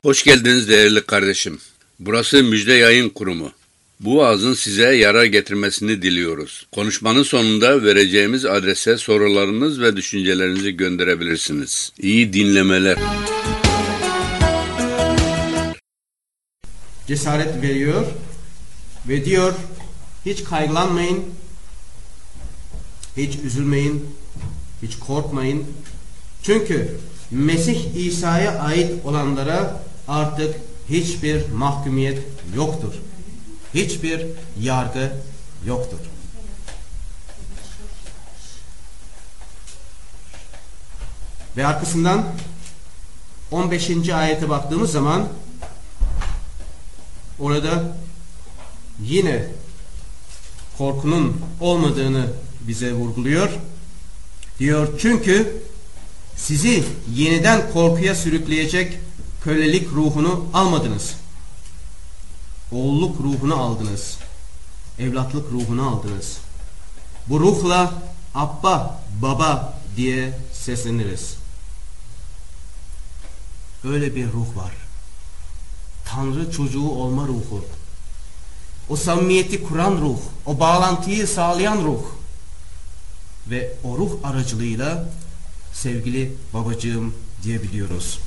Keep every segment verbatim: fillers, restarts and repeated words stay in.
Hoş geldiniz değerli kardeşim. Burası Müjde Yayın Kurumu. Bu vaazın size yarar getirmesini diliyoruz. Konuşmanın sonunda vereceğimiz adrese sorularınız ve düşüncelerinizi gönderebilirsiniz. İyi dinlemeler. Cesaret veriyor ve diyor, hiç kaygılanmayın, hiç üzülmeyin, hiç korkmayın. Çünkü Mesih İsa'ya ait olanlara artık hiçbir mahkumiyet yoktur. Hiçbir yargı yoktur. Ve arkasından on beşinci ayete baktığımız zaman orada yine korkunun olmadığını bize vurguluyor. Diyor, çünkü sizi yeniden korkuya sürükleyecek kölelik ruhunu almadınız. Oğulluk ruhunu aldınız. Evlatlık ruhunu aldınız. Bu ruhla Abba, Baba diye sesleniriz. Öyle bir ruh var. Tanrı çocuğu olma ruhu. O samimiyeti kuran ruh, o bağlantıyı sağlayan ruh. Ve o ruh aracılığıyla sevgili babacığım diyebiliyoruz.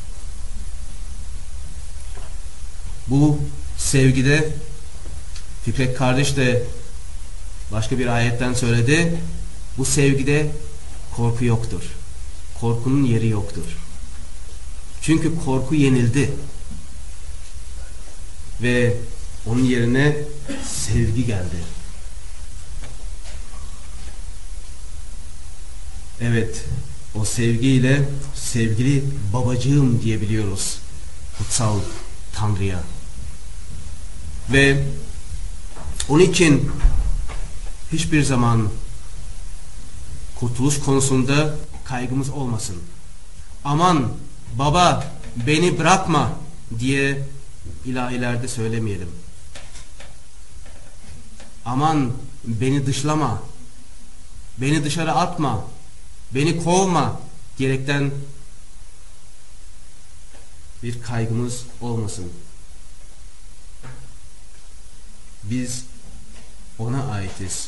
Bu sevgide Fikret kardeş de başka bir ayetten söyledi. Bu sevgide korku yoktur. Korkunun yeri yoktur. Çünkü korku yenildi. Ve onun yerine sevgi geldi. Evet, o sevgiyle sevgili babacığım diyebiliyoruz kutsal Tanrı'ya. Ve onun için hiçbir zaman kurtuluş konusunda kaygımız olmasın. Aman baba beni bırakma diye ilahilerde söylemeyelim. Aman beni dışlama, beni dışarı atma, beni kovma diyerekten bir kaygımız olmasın. Biz ona aitiz.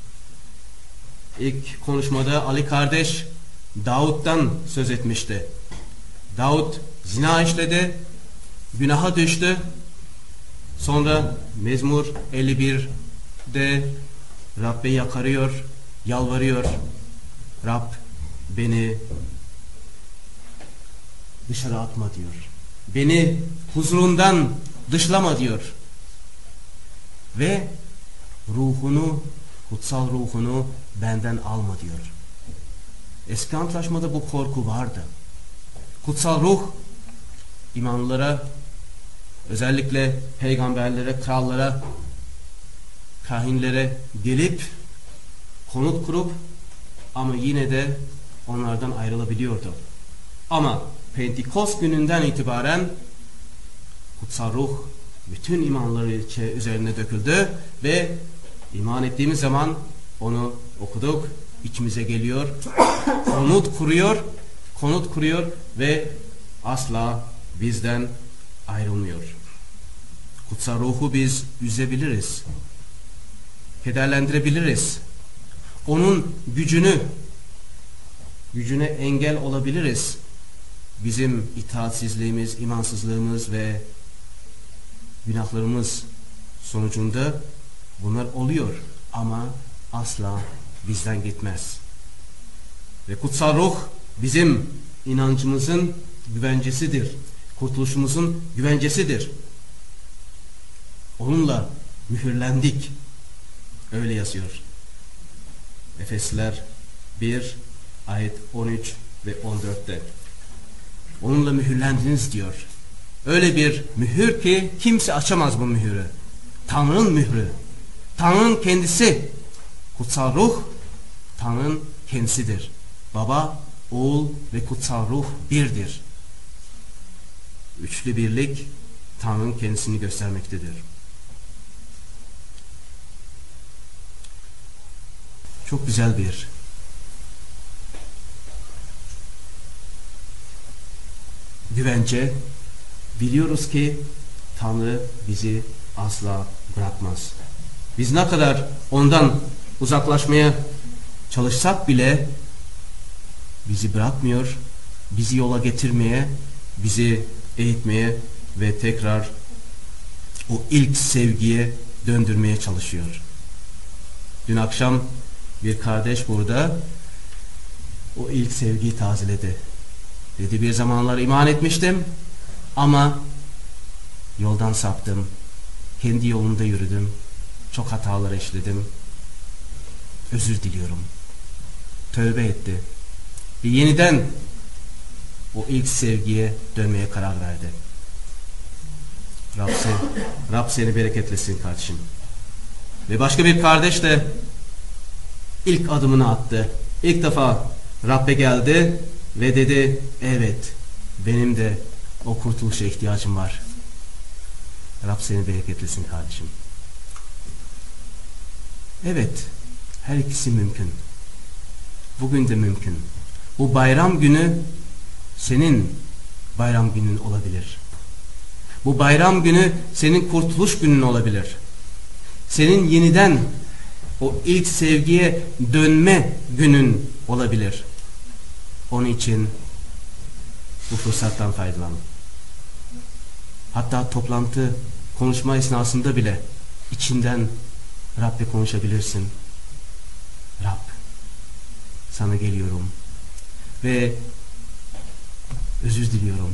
İlk konuşmada Ali kardeş Davut'tan söz etmişti. Davut zina işledi, günaha düştü. Sonra Mezmur elli bir'de Rabbe yakarıyor, yalvarıyor. Rab beni dışarı atma diyor. Beni huzurundan dışlama diyor. Ve ruhunu, kutsal ruhunu benden alma diyor. Eski Antlaşmada bu korku vardı. Kutsal ruh imanlılara, özellikle peygamberlere, krallara, kahinlere gelip konut kurup ama yine de onlardan ayrılabiliyordu. Ama Pentekost gününden itibaren kutsal ruh bütün imanları üzerine döküldü ve iman ettiğimiz zaman onu okuduk, içimize geliyor, konut kuruyor, konut kuruyor ve asla bizden ayrılmıyor. Kutsal ruhu biz üzebiliriz, kederlendirebiliriz. Onun gücünü, gücüne engel olabiliriz. Bizim itaatsizliğimiz, imansızlığımız ve günahlarımız sonucunda bunlar oluyor ama asla bizden gitmez. Ve kutsal ruh bizim inancımızın güvencesidir. Kurtuluşumuzun güvencesidir. Onunla mühürlendik. Öyle yazıyor. Efesliler bir ayet on üç ve on dört'te. Onunla mühürlendiniz diyor. Öyle bir mühür ki kimse açamaz bu mühürü. Tanrı'nın mührü. Tanrı'nın kendisi. Kutsal ruh Tanrı'nın kendisidir. Baba, oğul ve kutsal ruh birdir. Üçlü birlik Tanrı'nın kendisini göstermektedir. Çok güzel bir güvence biliyoruz ki Tanrı bizi asla bırakmaz. Biz ne kadar ondan uzaklaşmaya çalışsak bile bizi bırakmıyor, bizi yola getirmeye, bizi eğitmeye ve tekrar o ilk sevgiye döndürmeye çalışıyor. Dün akşam bir kardeş burada o ilk sevgiyi tazeledi. Dedi, bir zamanlar iman etmiştim ama yoldan saptım. Kendi yolunda yürüdüm. Çok hatalar işledim. Özür diliyorum. Tövbe etti. Ve yeniden o ilk sevgiye dönmeye karar verdi. Rab seni, Rab seni bereketlesin kardeşim. Ve başka bir kardeş de ilk adımını attı. İlk defa Rab'be geldi ve dedi, evet benim de o kurtuluşa ihtiyacım var. Rab seni bereketlesin kardeşim. Evet, her ikisi mümkün. Bugün de mümkün. Bu bayram günü senin bayram günün olabilir. Bu bayram günü senin kurtuluş günün olabilir. Senin yeniden o ilk sevgiye dönme günün olabilir. Onun için bu fırsattan faydalan. Hatta toplantı, konuşma esnasında bile içinden Rab'le konuşabilirsin. Rab, sana geliyorum ve özür diliyorum.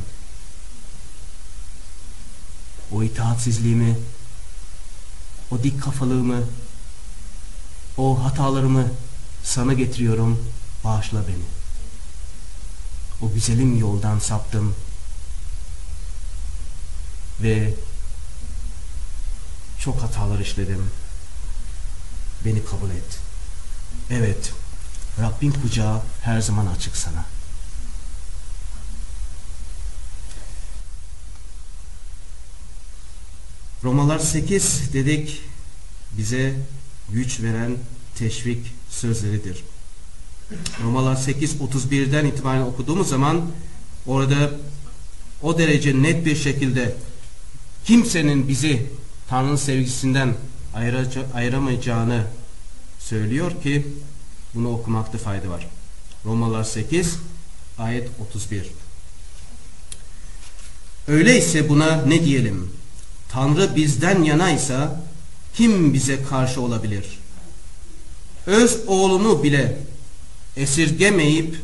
O itaatsizliğimi, o dik kafalığımı, o hatalarımı sana getiriyorum. Bağışla beni. O güzelim yoldan saptım ve çok hatalar işledim. Beni kabul et. Evet, Rabbin kucağı her zaman açık sana. Romalar sekiz dedik, bize güç veren teşvik sözleridir. Romalar sekiz otuz birden itibaren okuduğumuz zaman orada o derece net bir şekilde kimsenin bizi Tanrı'nın sevgisinden ayıramayacağını söylüyor ki bunu okumakta fayda var. Romalar sekiz ayet otuz bir. Öyleyse buna ne diyelim? Tanrı bizden yanaysa kim bize karşı olabilir? Öz oğlunu bile esirgemeyip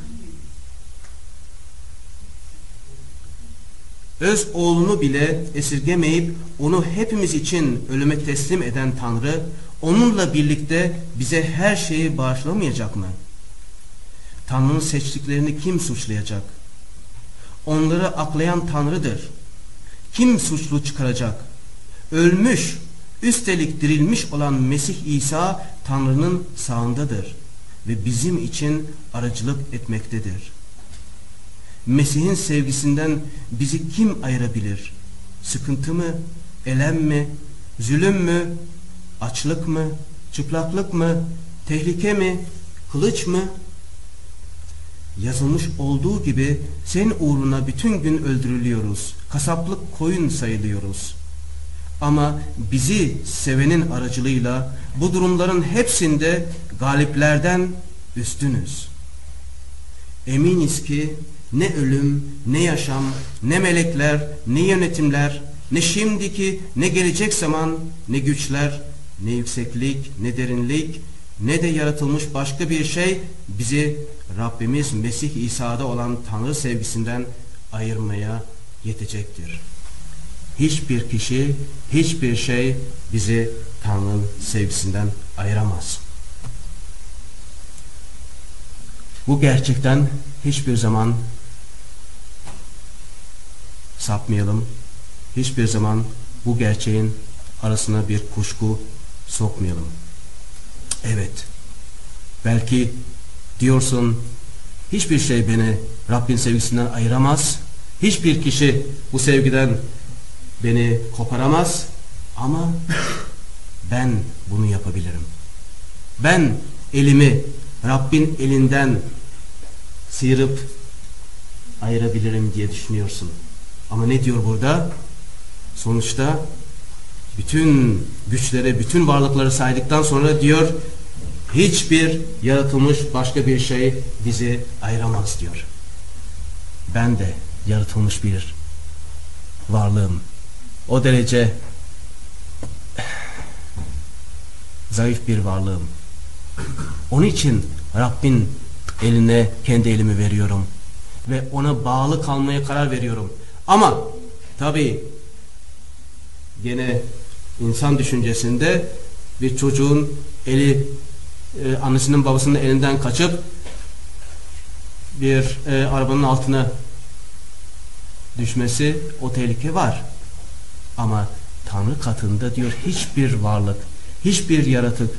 öz oğlunu bile esirgemeyip onu hepimiz için ölüme teslim eden Tanrı onunla birlikte bize her şeyi bağışlamayacak mı? Tanrı'nın seçtiklerini kim suçlayacak? Onları aklayan Tanrı'dır. Kim suçlu çıkaracak? Ölmüş, üstelik dirilmiş olan Mesih İsa Tanrı'nın sağındadır ve bizim için aracılık etmektedir. Mesih'in sevgisinden bizi kim ayırabilir? Sıkıntı mı, elem mi, zulüm mü, açlık mı, çıplaklık mı, tehlike mi, kılıç mı? Yazılmış olduğu gibi senin uğruna bütün gün öldürülüyoruz, kasaplık koyun sayılıyoruz. Ama bizi sevenin aracılığıyla bu durumların hepsinde galiplerden üstünüz. Eminiz ki ne ölüm, ne yaşam, ne melekler, ne yönetimler, ne şimdiki, ne gelecek zaman, ne güçler, ne yükseklik, ne derinlik, ne de yaratılmış başka bir şey bizi Rabbimiz Mesih İsa'da olan Tanrı sevgisinden ayırmaya yetecektir. Hiçbir kişi, hiçbir şey bizi Tanrı'nın sevgisinden ayıramaz. Bu gerçekten hiçbir zaman sapmayalım. Hiçbir zaman bu gerçeğin arasına bir kuşku sokmayalım. Evet, belki diyorsun hiçbir şey beni Rabbin sevgisinden ayıramaz. Hiçbir kişi bu sevgiden beni koparamaz. Ama ben bunu yapabilirim. Ben elimi Rabbin elinden sıyırıp ayırabilirim diye düşünüyorsun. Ama ne diyor burada? Sonuçta bütün güçleri, bütün varlıkları saydıktan sonra diyor, hiçbir yaratılmış başka bir şey bizi ayıramaz diyor. Ben de yaratılmış bir varlığım. O derece zayıf bir varlığım. Onun için Rabbin eline kendi elimi veriyorum ve ona bağlı kalmaya karar veriyorum. Ama tabii gene insan düşüncesinde bir çocuğun eli e, annesinin babasının elinden kaçıp bir e, arabanın altına düşmesi, o tehlike var. Ama Tanrı katında diyor, hiçbir varlık, hiçbir yaratık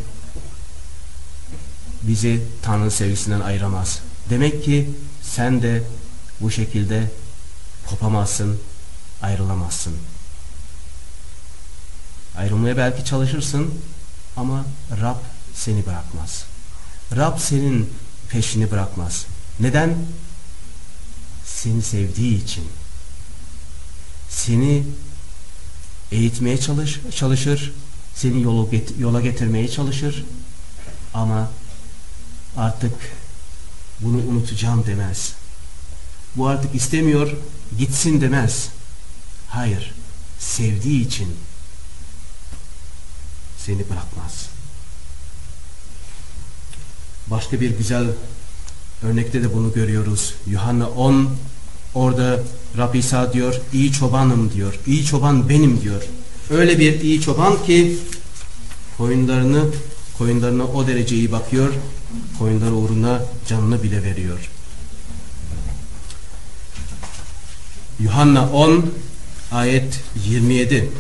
bizi Tanrı sevgisinden ayıramaz. Demek ki sen de bu şekilde kopamazsın, ayrılamazsın. Ayrılmaya belki çalışırsın ama Rab seni bırakmaz. Rab senin peşini bırakmaz. Neden? Seni sevdiği için. Seni eğitmeye çalış, çalışır, seni yolu get, yola getirmeye çalışır ama artık bunu unutacağım demez. Bu artık istemiyor, gitsin demez. Hayır, sevdiği için seni bırakmaz. Başka bir güzel örnekte de bunu görüyoruz. Yuhanna on, orada Rab İsa diyor, iyi çobanım diyor. İyi çoban benim diyor. Öyle bir iyi çoban ki koyunlarını koyunlarına o derece iyi bakıyor, koyunları uğruna canını bile veriyor. Yuhanna on ayet yirmi yedi.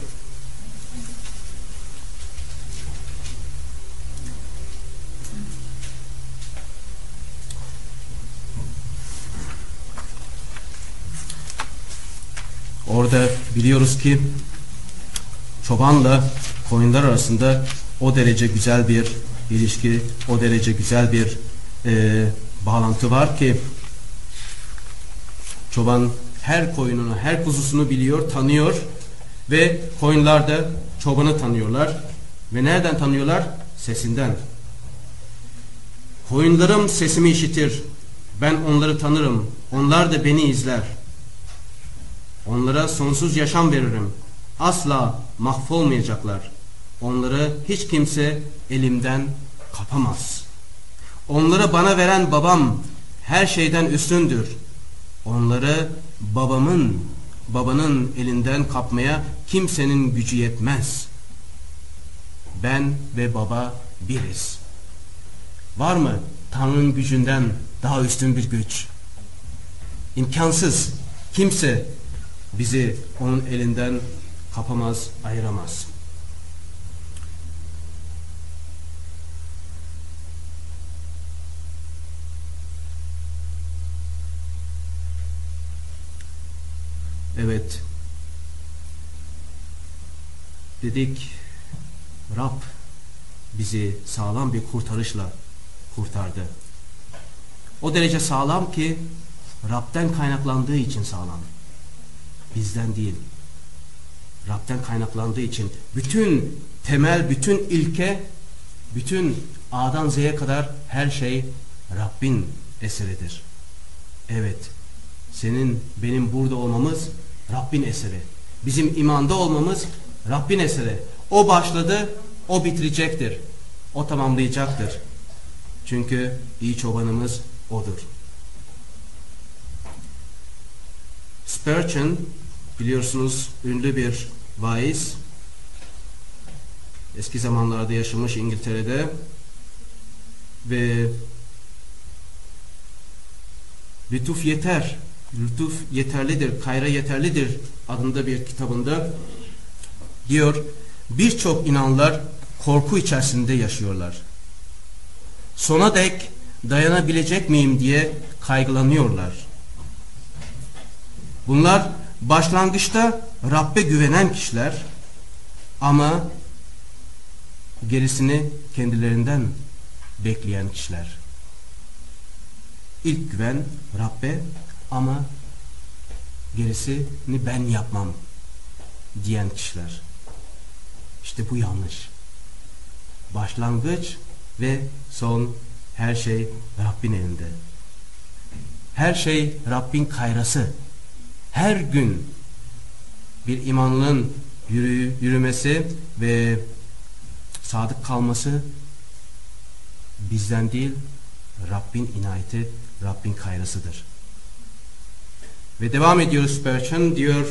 Orada biliyoruz ki çobanla koyunlar arasında o derece güzel bir ilişki, o derece güzel bir e, bağlantı var ki çoban her koyununu, her kuzusunu biliyor, tanıyor ve koyunlar da çobanı tanıyorlar. Ve nereden tanıyorlar? Sesinden. Koyunlarım sesimi işitir. Ben onları tanırım. Onlar da beni izler. Onlara sonsuz yaşam veririm. Asla mahvolmayacaklar. Onları hiç kimse elimden kapamaz. Onları bana veren babam her şeyden üstündür. Onları babamın, babanın elinden kapmaya kimsenin gücü yetmez. Ben ve baba biriz. Var mı Tanrı'nın gücünden daha üstün bir güç? İmkansız. Kimse bizi onun elinden kapamaz, ayıramaz. Evet. Dedik, Rab bizi sağlam bir kurtarışla kurtardı. O derece sağlam ki Rab'den kaynaklandığı için sağlam. Bizden değil. Rab'den kaynaklandığı için bütün temel, bütün ilke, bütün A'dan Z'ye kadar her şey Rabbin eseridir. Evet, senin benim burada olmamız Rabbin eseri. Bizim imanda olmamız Rabbin eseri. O başladı, o bitirecektir. O tamamlayacaktır. Çünkü iyi çobanımız odur. Spurgeon, biliyorsunuz, ünlü bir vaiz. Eski zamanlarda yaşamış İngiltere'de ve lütuf yeter, lütuf yeterlidir, kayra yeterlidir adında bir kitabında diyor, birçok inanlar korku içerisinde yaşıyorlar. Sona dek dayanabilecek miyim diye kaygılanıyorlar. Bunlar başlangıçta Rabbe güvenen kişiler ama gerisini kendilerinden bekleyen kişiler. İlk güven Rabbe ama gerisini ben yapmam diyen kişiler. İşte bu yanlış. Başlangıç ve son her şey Rabbin elinde. Her şey Rabbin kayrası. Her gün bir imanlının yürü, yürümesi ve sadık kalması bizden değil, Rabbin inayeti, Rabbin kayrasıdır. Ve devam ediyoruz. Spurgeon diyor,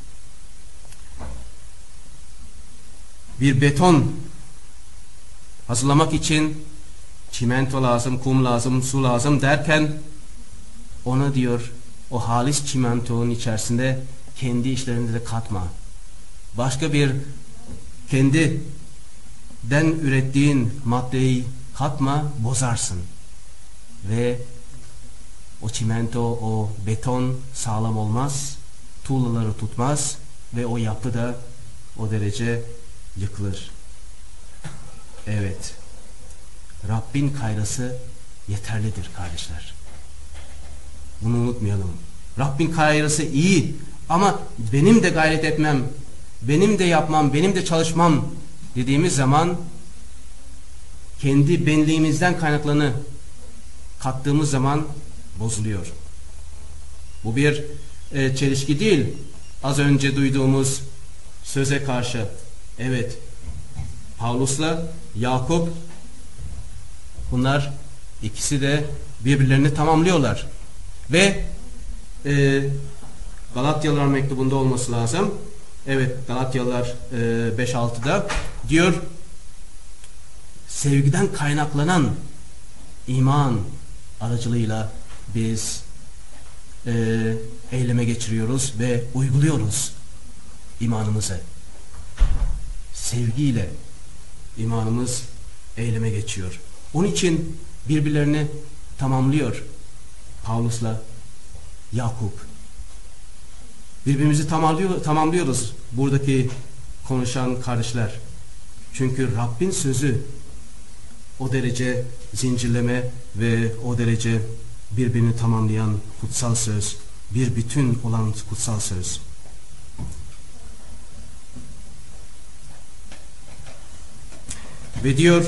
bir beton hazırlamak için çimento lazım, kum lazım, su lazım derken ona diyor, o halis çimentonun içerisinde kendi işlerinde de katma. Başka bir kendiden ürettiğin maddeyi katma, bozarsın. Ve o çimento, o beton sağlam olmaz, tuğlaları tutmaz ve o yapı da o derece yıkılır. Evet, Rabbin kayrası yeterlidir kardeşler. Bunu unutmayalım. Rabbin kayrası iyi ama benim de gayret etmem, benim de yapmam, benim de çalışmam dediğimiz zaman kendi benliğimizden kaynaklanı kattığımız zaman bozuluyor. Bu bir e, çelişki değil. Az önce duyduğumuz söze karşı. Evet, Pavlus'la Yakup, bunlar ikisi de birbirlerini tamamlıyorlar. Ve e, Galatyalılar mektubunda olması lazım. Evet, Galatyalılar e, beş altıda diyor, sevgiden kaynaklanan iman aracılığıyla biz e, eyleme geçiriyoruz ve uyguluyoruz imanımızı. Sevgiyle imanımız eyleme geçiyor. Onun için birbirlerini tamamlıyor Pavlus'la Yakup. Birbirimizi tamamlıyor, tamamlıyoruz buradaki konuşan kardeşler. Çünkü Rabbin sözü o derece zincirleme ve o derece birbirini tamamlayan kutsal söz, bir bütün olan kutsal söz. Ve diyor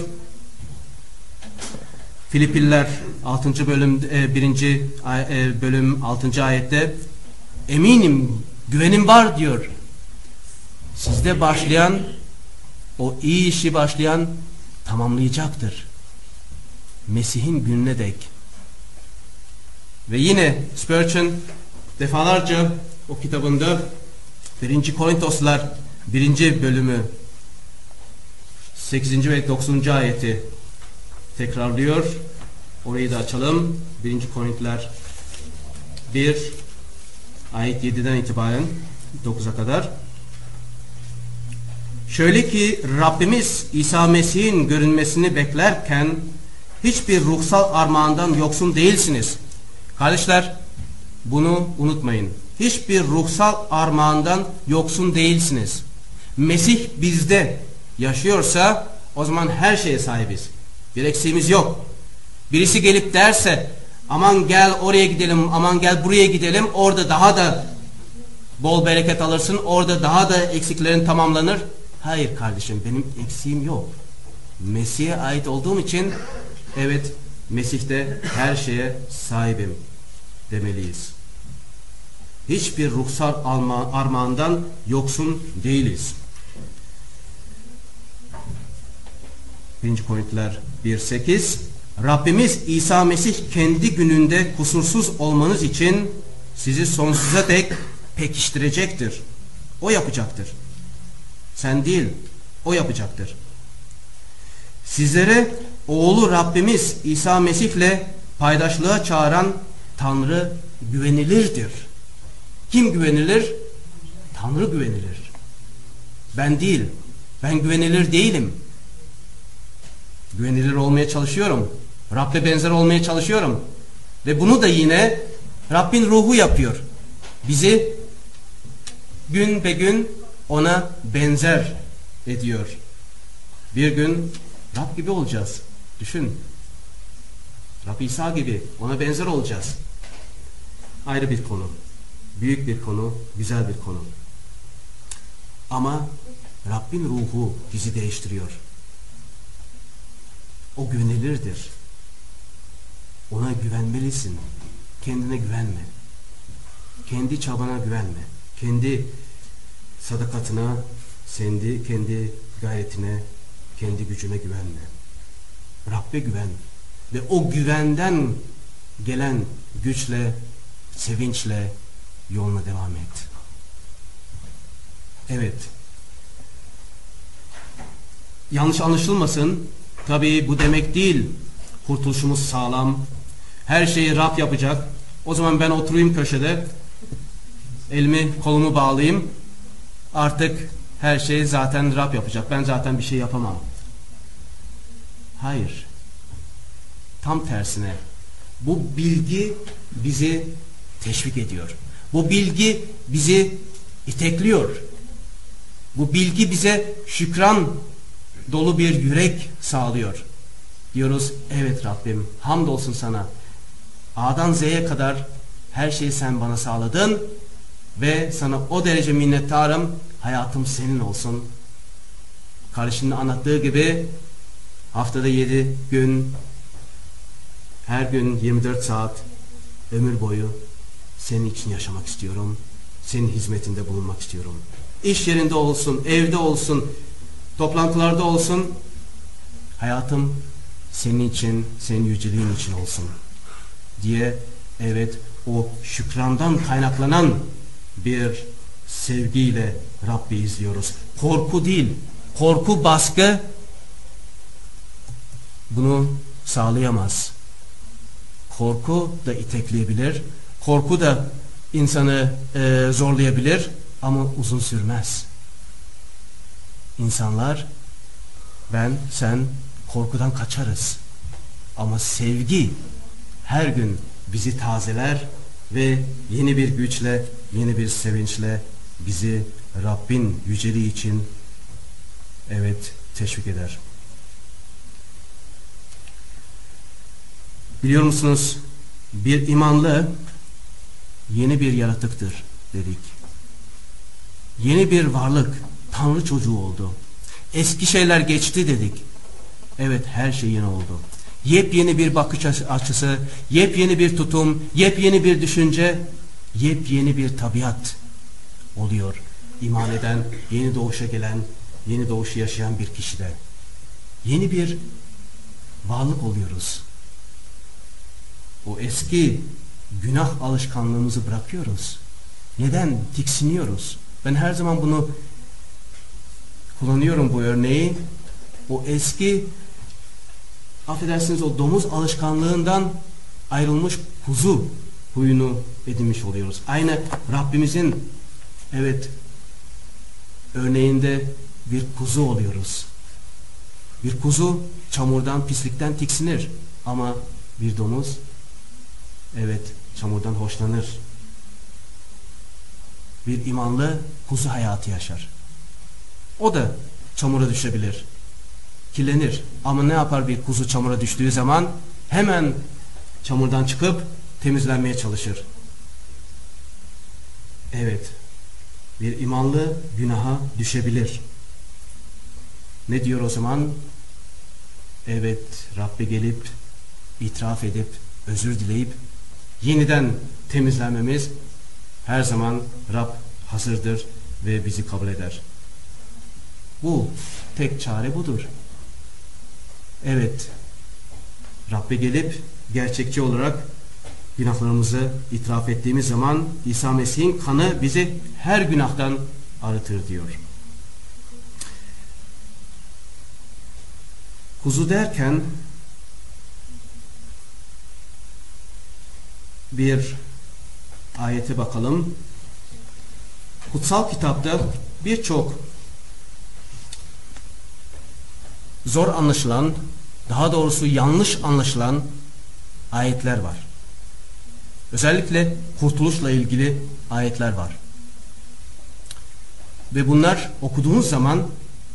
Filipliler altıncı bölüm birinci bölüm altıncı ayette, eminim, güvenim var diyor. Sizde başlayan, o iyi işi başlayan tamamlayacaktır. Mesih'in gününe dek. Ve yine Spurgeon defalarca o kitabında birinci Korintoslar birinci bölümü sekizinci ve dokuzuncu ayeti tekrarlıyor. Orayı da açalım. birinci Korintiler bir ayet yediden itibaren dokuza kadar. Şöyle ki Rabbimiz İsa Mesih'in görünmesini beklerken hiçbir ruhsal armağandan yoksun değilsiniz. Kardeşler, bunu unutmayın. Hiçbir ruhsal armağandan yoksun değilsiniz. Mesih bizde yaşıyorsa o zaman her şeye sahibiz. Bir eksiğimiz yok. Birisi gelip derse aman gel oraya gidelim, aman gel buraya gidelim, orada daha da bol bereket alırsın, orada daha da eksiklerin tamamlanır. Hayır kardeşim, benim eksiğim yok. Mesih'e ait olduğum için evet, Mesih'te her şeye sahibim demeliyiz. Hiçbir ruhsal armağandan yoksun değiliz. birinci Korintiler bir sekiz, Rabbimiz İsa Mesih kendi gününde kusursuz olmanız için sizi sonsuza dek pekiştirecektir. O yapacaktır. Sen değil, o yapacaktır. Sizlere oğlu Rabbimiz İsa Mesih'le paydaşlığa çağıran Tanrı güvenilirdir. Kim güvenilir? Tanrı güvenilir. Ben değil. Ben güvenilir değilim. Güvenilir olmaya çalışıyorum. Rabbe benzer olmaya çalışıyorum. Ve bunu da yine Rabbin ruhu yapıyor. Bizi gün be gün ona benzer ediyor. Bir gün Rab gibi olacağız. Düşün. Rab İsa gibi ona benzer olacağız. Ayrı bir konu. büyük bir konu, güzel bir konu. Ama Rabbin ruhu bizi değiştiriyor. O güvenilirdir. Ona güvenmelisin. Kendine güvenme. Kendi çabana güvenme. Kendi sadakatına, kendi, kendi gayretine, kendi gücüne güvenme. Rabbe güven. Ve o güvenden gelen güçle, sevinçle yoluna devam et. Evet. Yanlış anlaşılmasın. Tabii bu demek değil. Kurtuluşumuz sağlam. Her şeyi Rab yapacak. O zaman ben oturayım köşede. Elimi kolumu bağlayayım. Artık her şeyi zaten Rab yapacak. Ben zaten bir şey yapamam. Hayır. Tam tersine. Bu bilgi bizi teşvik ediyor. Bu bilgi bizi itekliyor. Bu bilgi bize şükran dolu bir yürek sağlıyor. Diyoruz, evet Rabbim, hamdolsun sana. A'dan Z'ye kadar her şeyi sen bana sağladın ve sana o derece minnettarım. Hayatım senin olsun. Kardeşinin anlattığı gibi haftada yedi gün, her gün yirmi dört saat ömür boyu senin için yaşamak istiyorum. Senin hizmetinde bulunmak istiyorum. İş yerinde olsun, evde olsun, toplantılarda olsun. Hayatım senin için, senin yüceliğin için olsun diye, evet, o şükrandan kaynaklanan bir sevgiyle Rabbi izliyoruz. Korku değil, korku, baskı bunu sağlayamaz. Korku da itekleyebilir, korku da insanı e, zorlayabilir ama uzun sürmez. İnsanlar, ben, sen korkudan kaçarız. Ama sevgi her gün bizi tazeler ve yeni bir güçle, yeni bir sevinçle bizi Rabbin yüceliği için, evet, teşvik eder. Biliyor musunuz, bir imanlı yeni bir yaratıktır dedik. Yeni bir varlık, Tanrı çocuğu oldu. Eski şeyler geçti dedik. Evet, her şey yeni oldu. Yepyeni bir bakış açısı, yepyeni bir tutum, yepyeni bir düşünce, yepyeni bir tabiat oluyor. İman eden, yeni doğuşa gelen, yeni doğuşu yaşayan bir kişide. Yeni bir varlık oluyoruz. O eski günah alışkanlığımızı bırakıyoruz. Neden? Tiksiniyoruz. Ben her zaman bunu kullanıyorum, bu örneği. O eski, affedersiniz, o domuz alışkanlığından ayrılmış kuzu huyunu edinmiş oluyoruz. Aynı Rabbimizin, evet, örneğinde bir kuzu oluyoruz. Bir kuzu çamurdan, pislikten tiksinir. Ama bir domuz, evet, çamurdan hoşlanır. Bir imanlı kuzu hayatı yaşar. O da çamura düşebilir, kirlenir. Ama ne yapar bir kuzu çamura düştüğü zaman? Hemen çamurdan çıkıp temizlenmeye çalışır. Evet, bir imanlı günaha düşebilir. Ne diyor o zaman? Evet, Rabbe gelip, itiraf edip, özür dileyip, yeniden temizlenmemiz, her zaman Rab hazırdır ve bizi kabul eder. Bu, tek çare budur. Evet, Rabbe gelip gerçekçi olarak günahlarımızı itiraf ettiğimiz zaman İsa Mesih'in kanı bizi her günahtan arıtır diyor. Kuzu derken bir ayete bakalım. Kutsal kitapta birçok zor anlaşılan, daha doğrusu yanlış anlaşılan ayetler var. Özellikle kurtuluşla ilgili ayetler var. Ve bunlar okuduğunuz zaman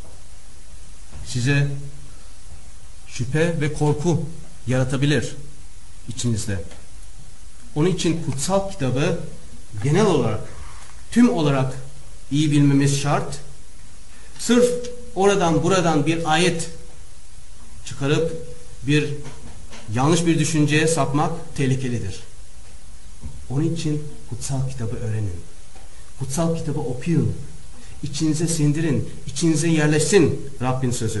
size şüphe ve korku yaratabilir içinizde. Onun için kutsal kitabı genel olarak, tüm olarak iyi bilmemiz şart. Sırf oradan buradan bir ayet çıkarıp bir yanlış bir düşünceye sapmak tehlikelidir. Onun için kutsal kitabı öğrenin. Kutsal kitabı okuyun. İçinize sindirin. İçinize yerleşsin Rabbin sözü.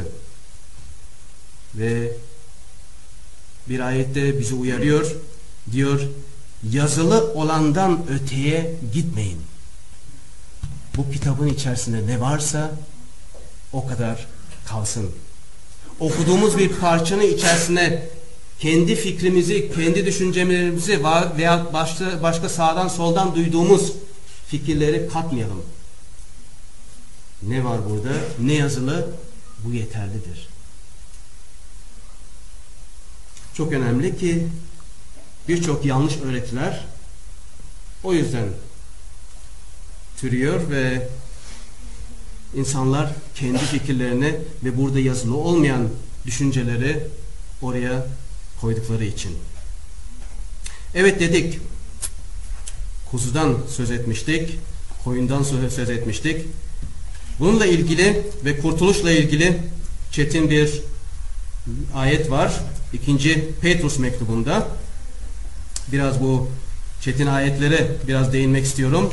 Ve bir ayette bizi uyarıyor. Diyor, yazılı olandan öteye gitmeyin. Bu kitabın içerisinde ne varsa o kadar kalsın. Okuduğumuz bir parçanın içerisine kendi fikrimizi, kendi düşüncelerimizi veya başka, başka sağdan soldan duyduğumuz fikirleri katmayalım. Ne var burada? Ne yazılı? Bu yeterlidir. Çok önemli ki birçok yanlış öğretiler o yüzden türüyor ve insanlar kendi fikirlerini ve burada yazılı olmayan düşünceleri oraya koydukları için. Evet dedik, kuzudan söz etmiştik, koyundan söz etmiştik. Bununla ilgili ve kurtuluşla ilgili çetin bir ayet var. İkinci Petrus mektubunda. Biraz bu çetin ayetlere biraz değinmek istiyorum.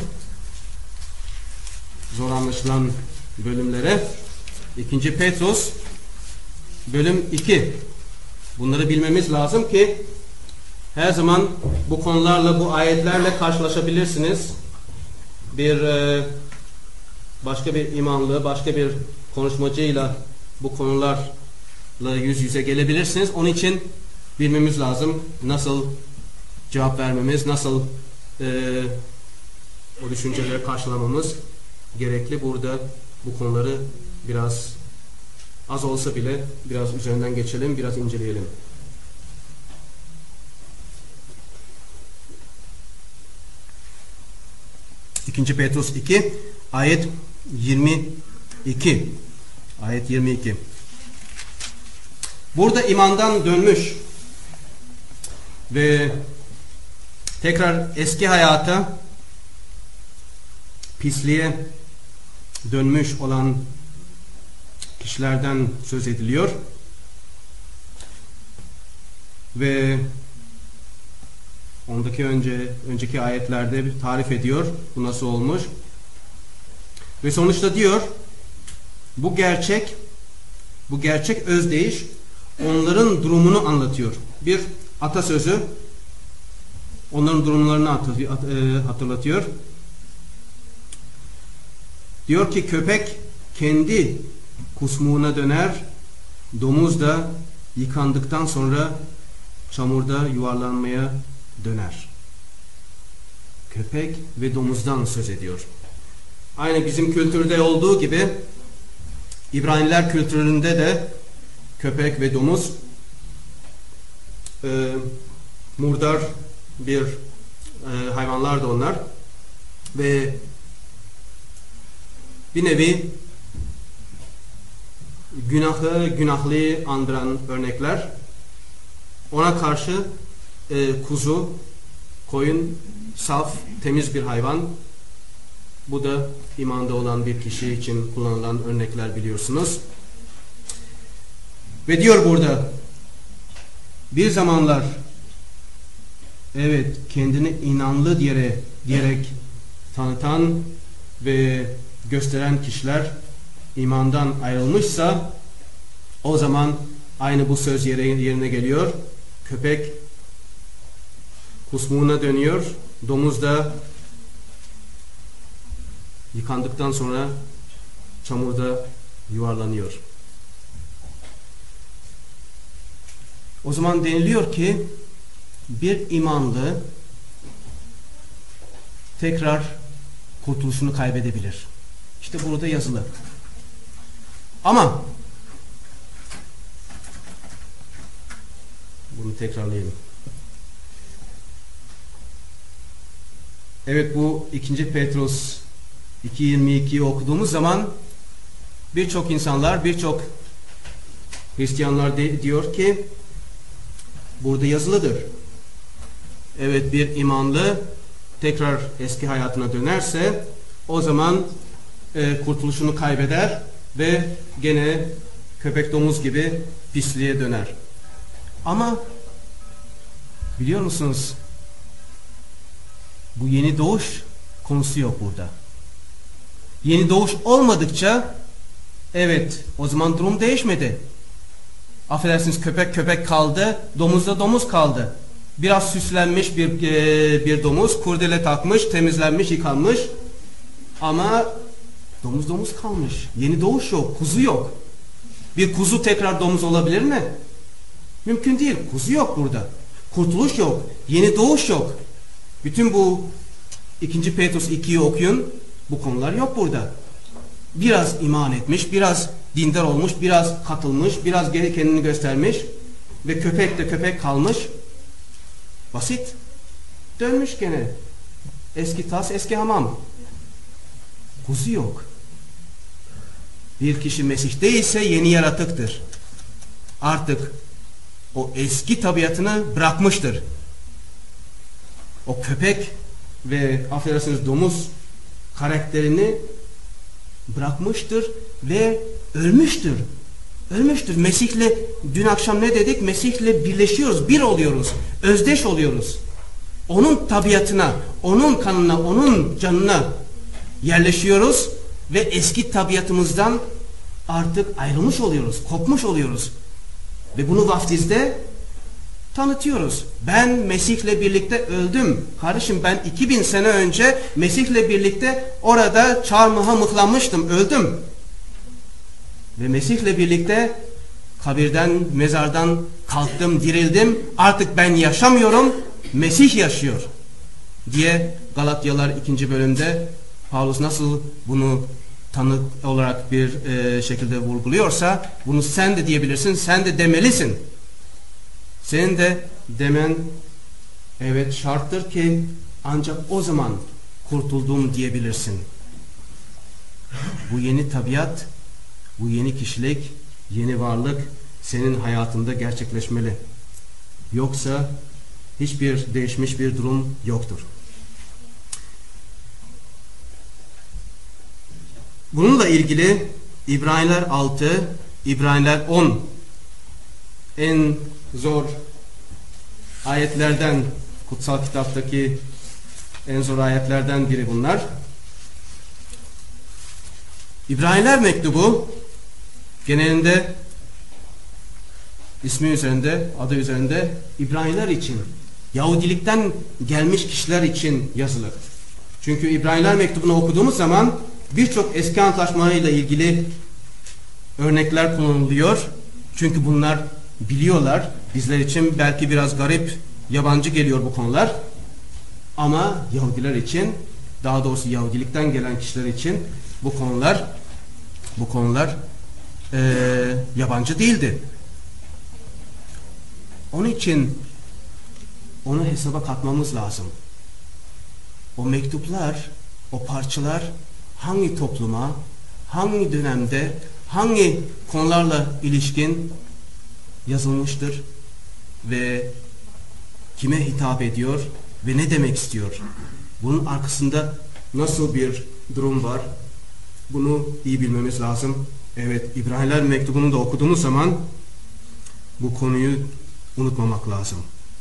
Zor anlaşılan bölümlere. İkinci Petrus bölüm iki. Bunları bilmemiz lazım ki her zaman bu konularla, bu ayetlerle karşılaşabilirsiniz. Bir e, başka bir imanlı, başka bir konuşmacıyla bu konularla yüz yüze gelebilirsiniz. Onun için bilmemiz lazım nasıl cevap vermemiz, nasıl e, o düşünceleri karşılamamız gerekli. Burada bu konuları biraz az olsa bile biraz üzerinden geçelim, biraz inceleyelim. İkinci Petrus iki ayet yirmi iki. Ayet yirmi iki. Burada imandan dönmüş ve tekrar eski hayata, pisliğe dönmüş olan kişilerden söz ediliyor. Ve ondaki önce önceki ayetlerde bir tarif ediyor bu nasıl olmuş. Ve sonuçta diyor, bu gerçek bu gerçek özdeyiş onların durumunu anlatıyor. Bir atasözü onların durumlarını hatırlatıyor. Diyor ki köpek kendi kusmuğuna döner, domuz da yıkandıktan sonra çamurda yuvarlanmaya döner. Köpek ve domuzdan söz ediyor. Aynı bizim kültürde olduğu gibi İbraniler kültüründe de köpek ve domuz e, murdar bir e, hayvanlar da onlar ve bir nevi günahı, günahlı andıran örnekler. Ona karşı e, kuzu, koyun, saf, temiz bir hayvan. Bu da imanda olan bir kişi için kullanılan örnekler biliyorsunuz. Ve diyor burada, bir zamanlar evet kendini inanlı diyerek, diyerek tanıtan ve gösteren kişiler imandan ayrılmışsa o zaman aynı bu söz yerine geliyor. Köpek kusmuğuna dönüyor. Domuz da yıkandıktan sonra çamurda yuvarlanıyor. O zaman deniliyor ki bir imanlı tekrar kurtuluşunu kaybedebilir. İşte burada yazılı. Ama bunu tekrarlayalım. Evet, bu ikinci Petrus iki yirmi iki'yi okuduğumuz zaman birçok insanlar, birçok Hristiyanlar de, diyor ki burada yazılıdır. Evet, bir imanlı tekrar eski hayatına dönerse o zaman e, kurtuluşunu kaybeder ve gene köpek domuz gibi pisliğe döner. Ama biliyor musunuz, bu yeni doğuş konusu yok burada. Yeni doğuş olmadıkça evet, o zaman durum değişmedi. Affedersiniz, köpek köpek kaldı, domuz da domuz kaldı. Biraz süslenmiş bir e, bir domuz, kurdele takmış, temizlenmiş, yıkanmış. Ama domuz domuz kalmış. Yeni doğuş yok, kuzu yok. Bir kuzu tekrar domuz olabilir mi? Mümkün değil. Kuzu yok burada. Kurtuluş yok. Yeni doğuş yok. Bütün bu ikinci Petrus ikiyi okuyun. Bu konular yok burada. Biraz iman etmiş, biraz dindar olmuş, biraz katılmış, biraz kendini göstermiş ve köpek de köpek kalmış. Basit. Dönmüş gene. Eski tas, eski hamam. Kuzu yok. Bir kişi Mesih değilse yeni yaratıktır. Artık o eski tabiatını bırakmıştır. O köpek ve affedersiniz domuz karakterini bırakmıştır ve ölmüştür. Ölmüştür. Mesih'le dün akşam ne dedik? Mesih'le birleşiyoruz, bir oluyoruz, özdeş oluyoruz. Onun tabiatına, onun kanına, onun canına yerleşiyoruz ve eski tabiatımızdan artık ayrılmış oluyoruz, kopmuş oluyoruz. Ve bunu vaftizde tanıtıyoruz. Ben Mesih'le birlikte öldüm. Kardeşim, ben iki bin sene önce Mesih'le birlikte orada çarmıha mıhlanmıştım, öldüm. Ve Mesih'le birlikte kabirden, mezardan kalktım, dirildim. Artık ben yaşamıyorum, Mesih yaşıyor diye Galatyalar ikinci bölümde Paulus nasıl bunu tanık olarak bir e, şekilde vurguluyorsa, bunu sen de diyebilirsin, sen de demelisin. Senin de demen evet şarttır ki ancak o zaman kurtuldum diyebilirsin. Bu yeni tabiat, bu yeni kişilik, yeni varlık senin hayatında gerçekleşmeli. Yoksa hiçbir değişmiş bir durum yoktur. Bununla ilgili İbraniler altı, İbraniler on en zor ayetlerden, kutsal kitaptaki en zor ayetlerden biri bunlar. İbraniler mektubu genelinde ismi üzerinde, adı üzerinde İbraniler için, Yahudilikten gelmiş kişiler için yazılır. Çünkü İbraniler mektubunu okuduğumuz zaman birçok eski antlaşmayla ilgili örnekler kullanılıyor. Çünkü bunlar biliyorlar. Bizler için belki biraz garip, yabancı geliyor bu konular. Ama Yahudiler için, daha doğrusu Yahudilikten gelen kişiler için bu konular bu konular e, yabancı değildi. Onun için onu hesaba katmamız lazım. O mektuplar, o parçalar hangi topluma, hangi dönemde, hangi konularla ilişkin yazılmıştır ve kime hitap ediyor ve ne demek istiyor? Bunun arkasında nasıl bir durum var? Bunu iyi bilmemiz lazım. Evet, İbraniler mektubunu da okuduğumuz zaman bu konuyu unutmamak lazım.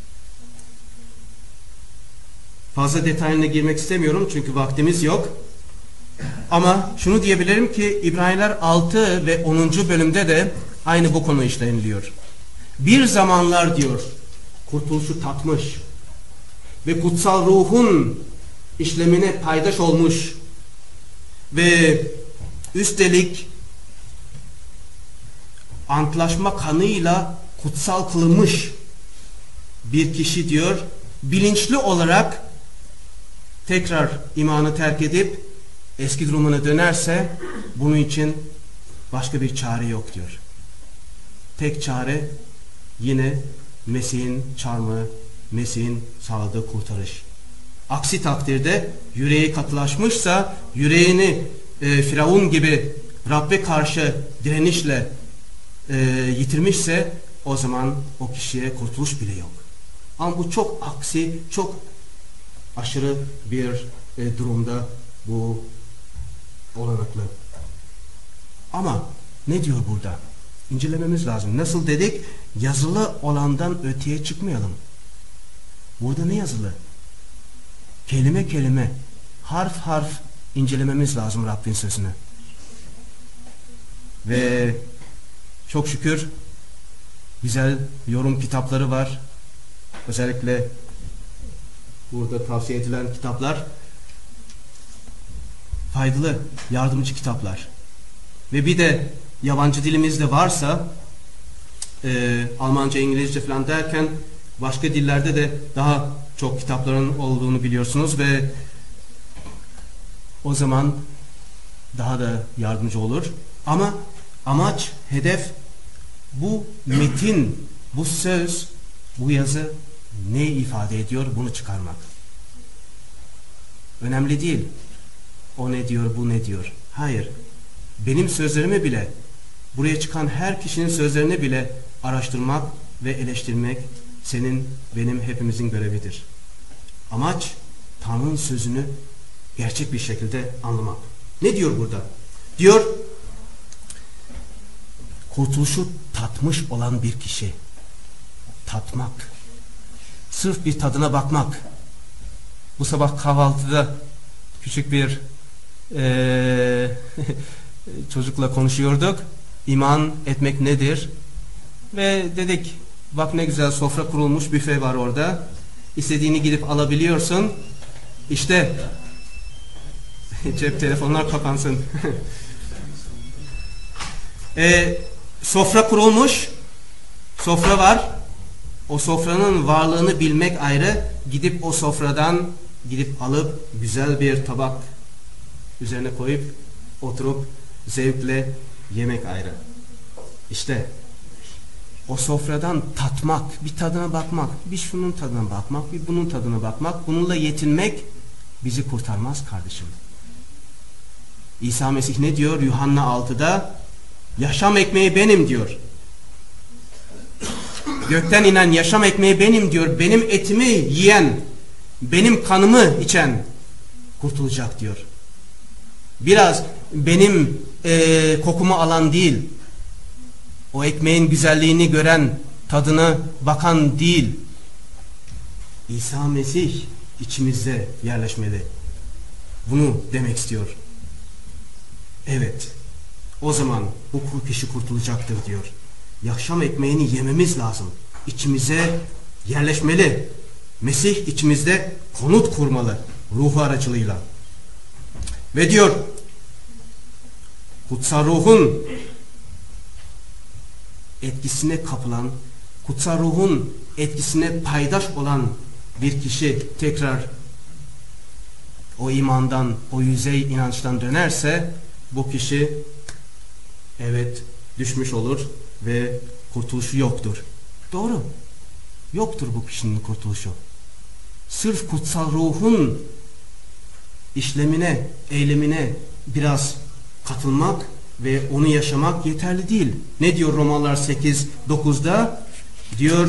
Fazla detayına girmek istemiyorum çünkü vaktimiz yok. Ama şunu diyebilirim ki İbraniler altı ve onuncu bölümde de aynı bu konu işleniliyor. Bir zamanlar diyor, kurtuluşu tatmış ve kutsal ruhun işlemine paydaş olmuş ve üstelik antlaşma kanıyla kutsal kılınmış bir kişi diyor, bilinçli olarak tekrar imanı terk edip eski durumuna dönerse bunun için başka bir çare yok diyor. Tek çare yine Mesih'in çarmıha, Mesih'in sağladığı kurtarış. Aksi takdirde yüreği katılaşmışsa, yüreğini e, Firavun gibi Rabbe karşı direnişle e, yitirmişse o zaman o kişiye kurtuluş bile yok. Ama bu çok aksi, çok aşırı bir e, durumda bu olanaklı. Ama ne diyor burada? İncelememiz lazım. Nasıl dedik? Yazılı olandan öteye çıkmayalım. Burada ne yazılı? Kelime kelime, harf harf incelememiz lazım Rabbin sözünü. Ve çok şükür güzel yorum kitapları var. Özellikle burada tavsiye edilen kitaplar faydalı, yardımcı kitaplar. Ve bir de yabancı dilimizde varsa e, Almanca, İngilizce falan derken başka dillerde de daha çok kitapların olduğunu biliyorsunuz ve o zaman daha da yardımcı olur. Ama amaç, hedef bu metin, bu söz, bu yazı ne ifade ediyor bunu çıkarmak. Önemli değil. O ne diyor, bu ne diyor. Hayır. Benim sözlerimi bile, buraya çıkan her kişinin sözlerini bile araştırmak ve eleştirmek senin, benim, hepimizin görevidir. Amaç Tanrı'nın sözünü gerçek bir şekilde anlamak. Ne diyor burada? Diyor, kurtuluşu tatmış olan bir kişi. Tatmak. Sırf bir tadına bakmak. Bu sabah kahvaltıda küçük bir ee, çocukla konuşuyorduk. İman etmek nedir? Ve dedik, bak ne güzel sofra kurulmuş, büfe var orada. İstediğini gidip alabiliyorsun. İşte cep telefonlar kapansın. e, sofra kurulmuş. Sofra var. O sofranın varlığını bilmek ayrı. Gidip o sofradan gidip alıp güzel bir tabak üzerine koyup oturup zevkle yemek ayrı. İşte o sofradan tatmak, bir tadına bakmak, bir şunun tadına bakmak, bir bunun tadına bakmak, bununla yetinmek bizi kurtarmaz kardeşim. İsa Mesih ne diyor Yuhanna altıda? Yaşam ekmeği benim diyor. Gökten inen yaşam ekmeği benim diyor. Benim etimi yiyen, benim kanımı içen kurtulacak diyor. Biraz benim e, kokumu alan değil, o ekmeğin güzelliğini gören, tadına bakan değil, İsa Mesih içimizde yerleşmeli. Bunu demek istiyor. Evet, o zaman bu kişi kurtulacaktır diyor. Yaşam ekmeğini yememiz lazım. İçimize yerleşmeli. Mesih içimizde konut kurmalı ruhu aracılığıyla. Ve diyor, kutsal ruhun etkisine kapılan, kutsal ruhun etkisine paydaş olan bir kişi tekrar o imandan, o yüzey inançtan dönerse bu kişi evet düşmüş olur ve kurtuluşu yoktur. Doğru. Yoktur bu kişinin kurtuluşu. Sırf kutsal ruhun işlemine, eylemine biraz katılmak ve onu yaşamak yeterli değil. Ne diyor Romalılar sekiz dokuzda? Diyor,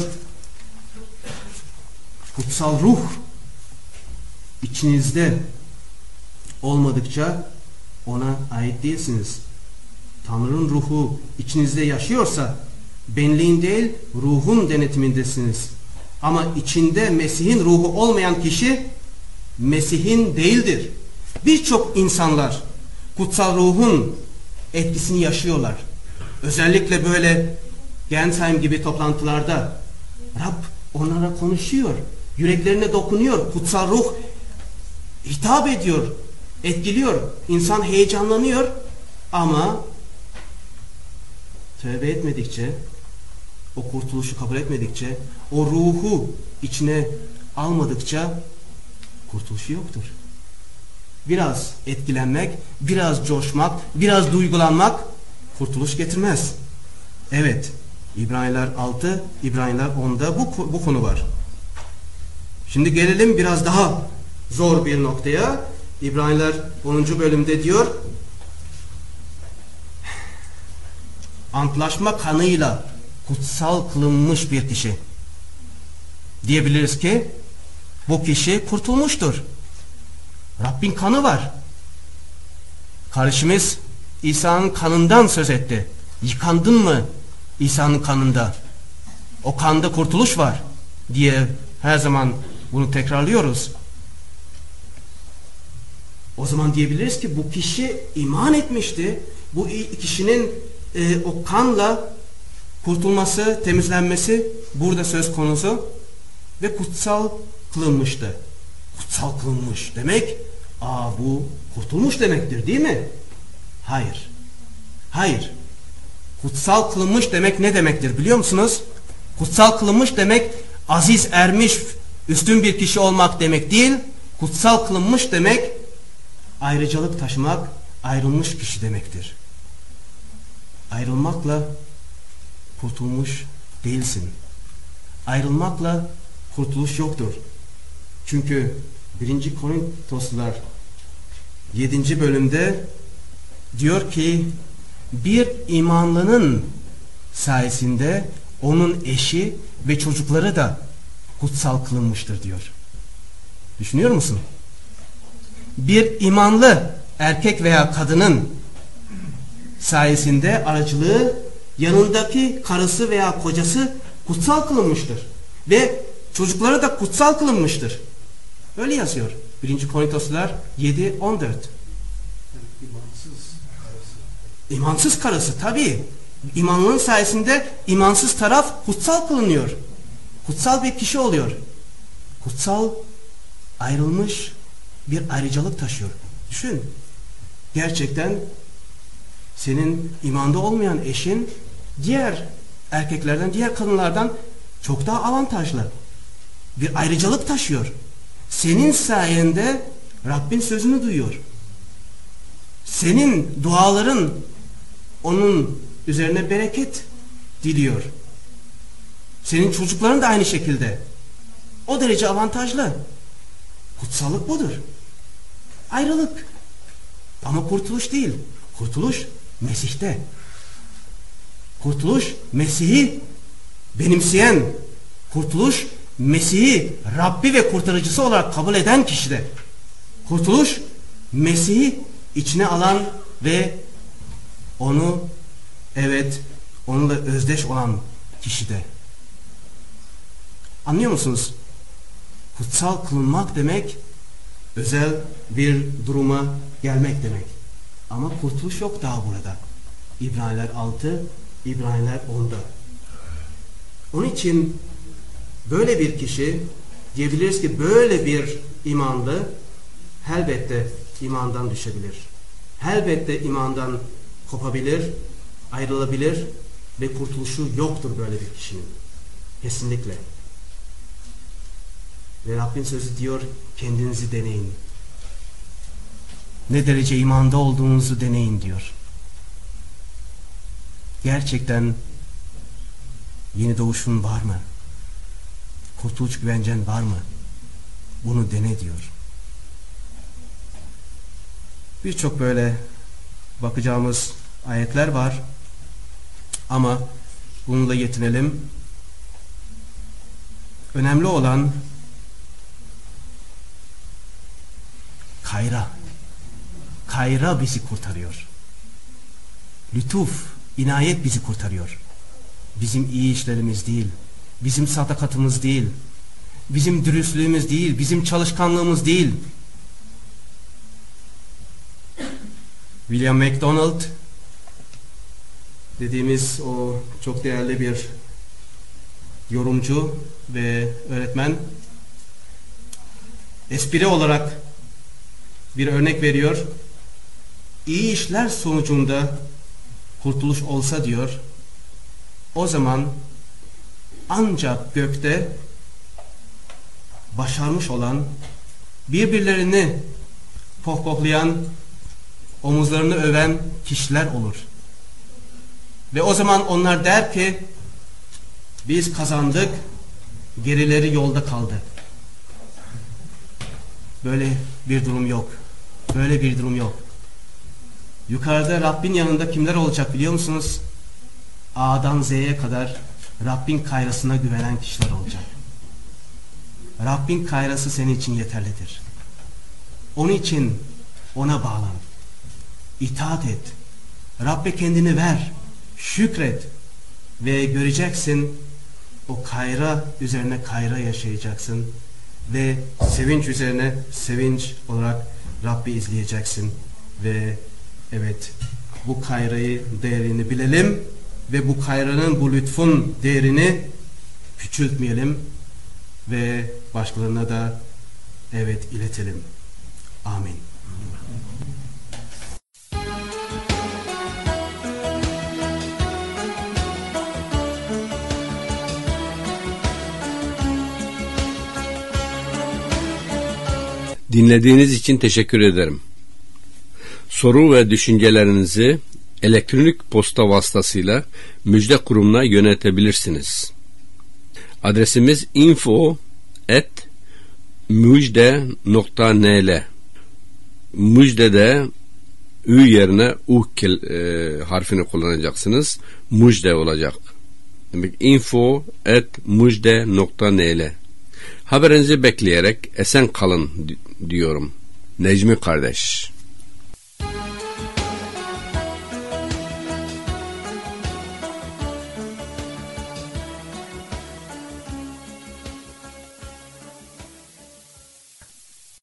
kutsal ruh içinizde olmadıkça ona ait değilsiniz. Tanrı'nın ruhu içinizde yaşıyorsa benliğin değil ruhun denetimindesiniz. Ama içinde Mesih'in ruhu olmayan kişi Mesih'in değildir. Birçok insanlar kutsal ruhun etkisini yaşıyorlar. Özellikle böyle Gensheim gibi toplantılarda Rab onlara konuşuyor. Yüreklerine dokunuyor. Kutsal ruh hitap ediyor. Etkiliyor. İnsan heyecanlanıyor. Ama tövbe etmedikçe, o kurtuluşu kabul etmedikçe, o ruhu içine almadıkça kurtuluşu yoktur. Biraz etkilenmek, biraz coşmak, biraz duygulanmak kurtuluş getirmez. Evet, İbraniler altı, İbraniler onda bu, bu konu var. Şimdi gelelim biraz daha zor bir noktaya. İbraniler onuncu bölümde diyor, antlaşma kanıyla kutsal kılınmış bir kişi. Diyebiliriz ki bu kişi kurtulmuştur. Rabbin kanı var. Kardeşimiz İsa'nın kanından söz etti. Yıkandın mı İsa'nın kanında? O kanda kurtuluş var diye her zaman bunu tekrarlıyoruz. O zaman diyebiliriz ki bu kişi iman etmişti. Bu kişinin e, o kanla kurtulması, temizlenmesi burada söz konusu ve kutsal kılınmıştı. Kutsal kılınmış demek, aa bu kurtulmuş demektir değil mi? Hayır. Hayır. Kutsal kılınmış demek ne demektir biliyor musunuz? Kutsal kılınmış demek aziz ermiş, üstün bir kişi olmak demek değil. Kutsal kılınmış demek ayrıcalık taşımak, ayrılmış kişi demektir. Ayrılmakla kurtulmuş değilsin. Ayrılmakla kurtuluş yoktur. Çünkü birinci Korintoslular yedinci bölümde diyor ki bir imanlının sayesinde onun eşi ve çocukları da kutsal kılınmıştır diyor. Düşünüyor musun? Bir imanlı erkek veya kadının sayesinde aracılığı yanındaki karısı veya kocası kutsal kılınmıştır. Ve çocukları da kutsal kılınmıştır. Öyle yazıyor. birinci Korintoslular yedi on dört. İmansız karısı. İmansız karısı tabii. İmanlının sayesinde imansız taraf kutsal kılınıyor. Kutsal bir kişi oluyor. Kutsal, ayrılmış bir ayrıcalık taşıyor. Düşün. Gerçekten senin imanda olmayan eşin diğer erkeklerden, diğer kadınlardan çok daha avantajlı. Bir ayrıcalık taşıyor. Senin sayende Rabbin sözünü duyuyor. Senin duaların onun üzerine bereket diliyor. Senin çocukların da aynı şekilde. O derece avantajlı. Kutsallık budur. Ayrılık. Ama kurtuluş değil. Kurtuluş Mesih'te. Kurtuluş Mesih'i benimseyen, kurtuluş Mesih'i Rabbi ve kurtarıcısı olarak kabul eden kişide. Kurtuluş Mesih'i içine alan ve onu, evet, onunla özdeş olan kişide. Anlıyor musunuz? Kutsal kılınmak demek özel bir duruma gelmek demek. Ama kurtuluş yok daha burada. İbraniler altı, İbraniler onda. Onun için böyle bir kişi diyebiliriz ki böyle bir imanlı elbette imandan düşebilir. Elbette imandan kopabilir, ayrılabilir ve kurtuluşu yoktur böyle bir kişinin. Kesinlikle. Ve Rabbin sözü diyor, kendinizi deneyin. Ne derece imanda olduğunuzu deneyin diyor. Gerçekten yeni doğuşun var mı? Kurtuluş güvencen var mı? Bunu dene diyor. Birçok böyle bakacağımız ayetler var. Ama bununla yetinelim. Önemli olan kayra. Kayra bizi kurtarıyor. Lütuf, inayet bizi kurtarıyor. Bizim iyi işlerimiz değil. Bizim sadakatimiz değil. Bizim dürüstlüğümüz değil. Bizim çalışkanlığımız değil. William MacDonald dediğimiz o çok değerli bir yorumcu ve öğretmen espri olarak bir örnek veriyor. İyi işler sonucunda kurtuluş olsa diyor, o zaman ancak gökte başarmış olan, birbirlerini pohpohlayan, omuzlarını öven kişiler olur. Ve o zaman onlar der ki, biz kazandık, gerileri yolda kaldı. Böyle bir durum yok. Böyle bir durum yok. Yukarıda Rabbin yanında kimler olacak biliyor musunuz? A'dan Z'ye kadar Rabbin kayrasına güvenen kişiler olacak. Rabbin gayrası senin için yeterlidir. Onun için ona bağlan. İtaat et. Rabbe kendini ver. Şükret. Ve göreceksin o kayra üzerine kayra yaşayacaksın. Ve sevinç üzerine sevinç olarak Rabbi izleyeceksin. Ve evet, bu kayrayı, değerini bilelim. Ve bu kayranın, bu lütfun değerini küçültmeyelim. Ve başkalarına da evet iletelim. Amin. Dinlediğiniz için teşekkür ederim. Soru ve düşüncelerinizi elektronik posta vasıtasıyla Müjde Kurumu'na yönetebilirsiniz. Adresimiz info at müjde nokta nl. Müjde'de ü yerine u e, harfini kullanacaksınız. Müjde olacak. Demek info at müjde nokta nl. Haberinizi bekleyerek esen kalın diyorum. Necmi kardeş.